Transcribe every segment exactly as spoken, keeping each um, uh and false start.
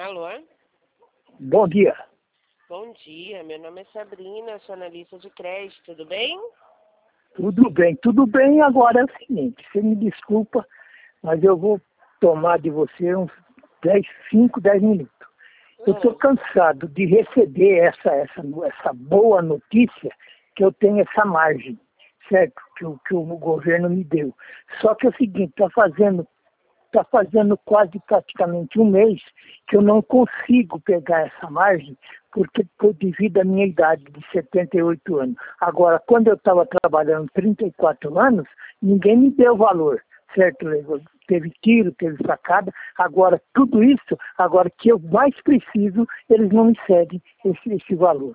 Alô? Bom dia. Bom dia, meu nome é Sabrina, sou analista de crédito, tudo bem? Tudo bem, tudo bem. Agora é o seguinte, você me desculpa, mas eu vou tomar de você uns dez, cinco, dez minutos. Eu estou cansado de receber essa, essa, essa boa notícia que eu tenho essa margem, certo? Que, o- que o governo me deu. Só que é o seguinte, está fazendo, tá fazendo quase praticamente um mês que eu não consigo pegar essa margem, porque por devido à minha idade de setenta e oito anos. Agora, quando eu estava trabalhando trinta e quatro anos, ninguém me deu valor, certo? Teve tiro, teve facada. Agora, tudo isso, agora que eu mais preciso, eles não me cedem esse, esse valor,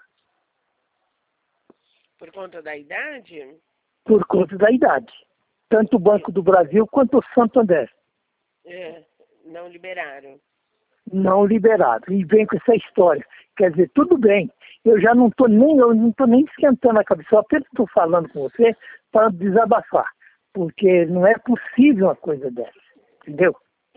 Por conta da idade? por conta da idade. Tanto o Banco do Brasil quanto o Santander. É, não liberaram. Não liberaram. E vem com essa história. Quer dizer, tudo bem. Eu já não estou nem, eu não tô nem esquentando a cabeça. Eu apenas estou falando com você para desabafar. Porque não é possível uma coisa dessa. Entendeu?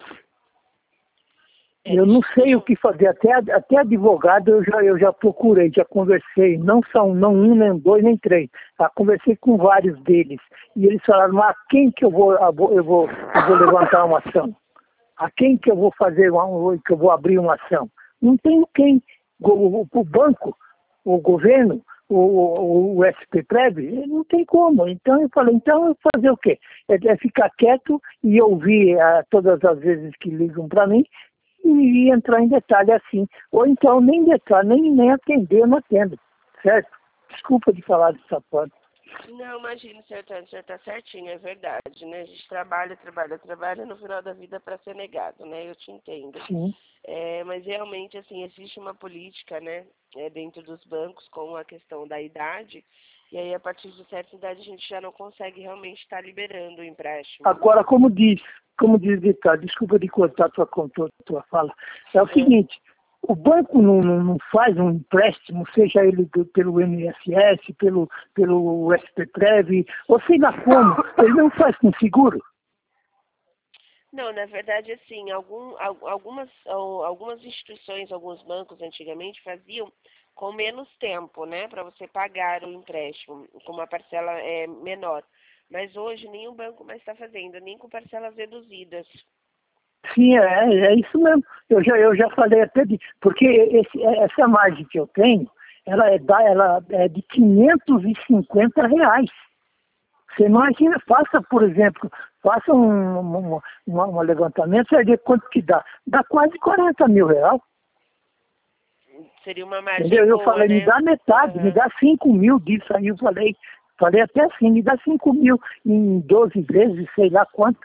É, Eu não sei deixa o que fazer. Até, até advogado eu já, eu já procurei, já conversei. Não são não um, nem dois, nem três. Já conversei com vários deles. E eles falaram, mas a quem que eu vou, eu vou, eu vou, eu vou levantar uma ação? A quem que eu vou fazer, uma, que eu vou abrir uma ação? Não tem quem. O, o, o banco, o governo, o, o, o S P Prev, não tem como. Então eu falei, então eu vou fazer o quê? É, é ficar quieto e ouvir ah, todas as vezes que ligam para mim e entrar em detalhe assim. Ou então nem detalhe, nem, nem atender, eu não atendo. Certo? Desculpa de falar dessa forma. Não, imagina, senhor Antônio, o senhor está certinho, é verdade, né? A gente trabalha, trabalha, trabalha, no final da vida para ser negado, né? Eu te entendo. Sim. É, mas realmente, assim, existe uma política, né, é, dentro dos bancos com a questão da idade, e aí a partir de certa idade a gente já não consegue realmente estar liberando o empréstimo. Agora, como diz, como diz Vitor, desculpa de cortar tua, tua, tua fala, é o seguinte, o banco não, não, não faz um empréstimo, seja ele do, pelo I N S S, pelo, pelo S P Prev, ou sei lá como, ele não faz com seguro. Não, na verdade, assim, algum, al- algumas, al- algumas instituições, alguns bancos antigamente faziam com menos tempo, né, para você pagar o empréstimo, com uma parcela é, menor. Mas hoje nenhum banco mais está fazendo, nem com parcelas reduzidas. Sim, é, é isso mesmo. Eu já, eu já falei até de. Porque esse, essa margem que eu tenho, ela é, da, ela é de quinhentos e cinquenta reais. Você imagina, faça, por exemplo, faça um, um, um, um levantamento, você vai ver quanto que dá. Dá quase quarenta mil reais. Seria uma margem Entendeu? Eu boa, falei, me né? dá metade, me Aham. dá cinco mil disso aí. Eu falei, falei até assim, me dá cinco mil em doze vezes, sei lá quanto.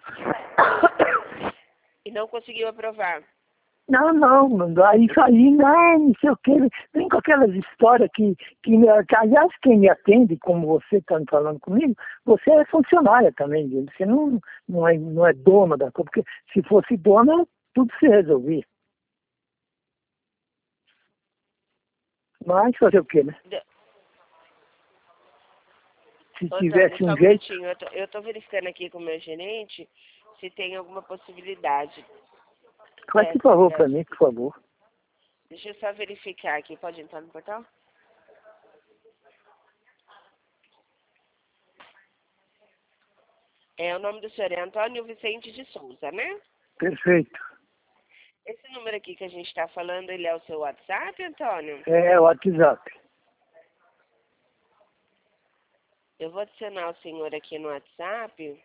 E não conseguiu aprovar. Não, não, não dá isso aí, não, não sei o que. Tem com aquelas histórias que, que, me- que, aliás, quem me atende, como você está falando comigo, você é funcionária também, viu? Você não, não, é, não é dona da coisa, porque se fosse dona, tudo se resolvia. Mas fazer o quê, né? De- Se Ô, Antônio, tivesse só um um jeito, minutinho. Eu tô, eu tô verificando aqui com o meu gerente se tem alguma possibilidade. faz É, esse favor é. para mim, por favor. Deixa eu só verificar aqui. Pode entrar no portal? É, o nome do senhor é Antônio Vicente de Souza, né? Perfeito. Esse número aqui que a gente está falando, ele é o seu WhatsApp, Antônio? É o WhatsApp. Eu vou adicionar o senhor aqui no WhatsApp.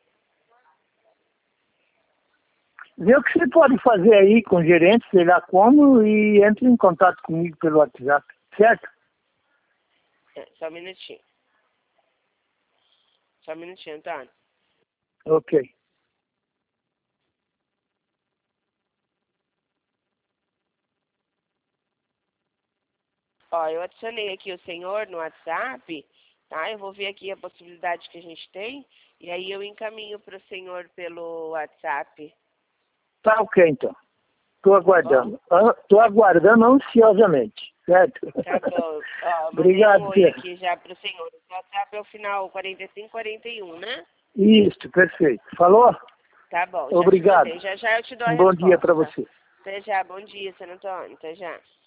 Vê o que você pode fazer aí com o gerente, sei lá como, e entre em contato comigo pelo WhatsApp, certo? É, só um minutinho. Só um minutinho, Antônio. Ok. Ó, eu adicionei aqui o senhor no WhatsApp, tá? Eu vou ver aqui a possibilidade que a gente tem e aí eu encaminho para o senhor pelo WhatsApp, Tá ok, então. Estou tá bom? aguardando. Estou aguardando ansiosamente, certo? Tá bom. Ó, mandei um Obrigado, oi Pedro. aqui já para o senhor. O WhatsApp é o final quarenta e cinco, quarenta e um, né? Isso, perfeito. Falou? Tá bom, já te Obrigado. mandei. Já já eu te dou a Um bom dia para resposta. você. Até já, bom dia, Senhor Antônio, até já.